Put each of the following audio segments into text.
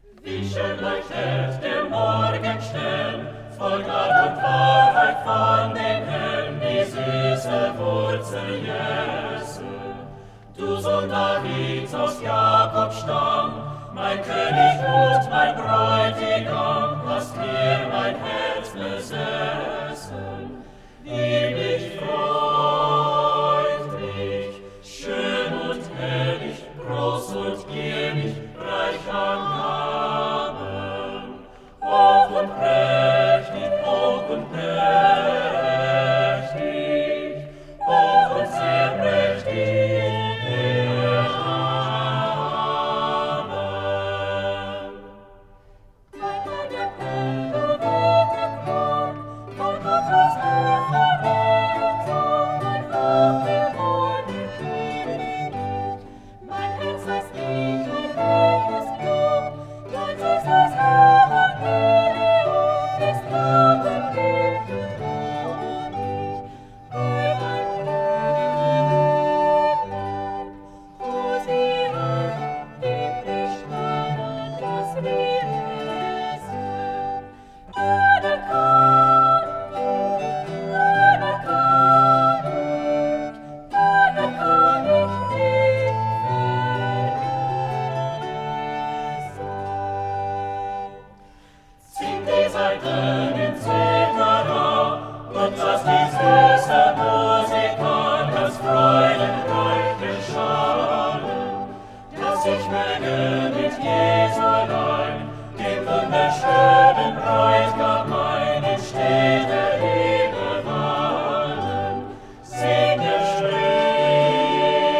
Wie schön leuchtet der Morgenstern, voll Gnad und Wahrheit von dem Herrn, die süße Wurzel Jesu. Du Sohn Davids aus Jakobs Stamm, mein König und mein Bräutigam, hast mir mein Herz besessen. Lieblich freut mich, schön und herrlich, groß und gierig, reich an Gaben. Hoch und prächtig, hoch und prächtig, hoch und sehr prächtig.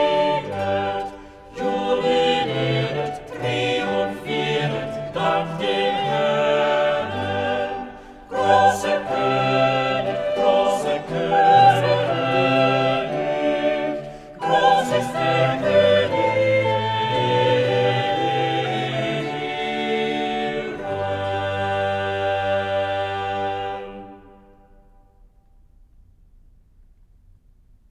Dank dir.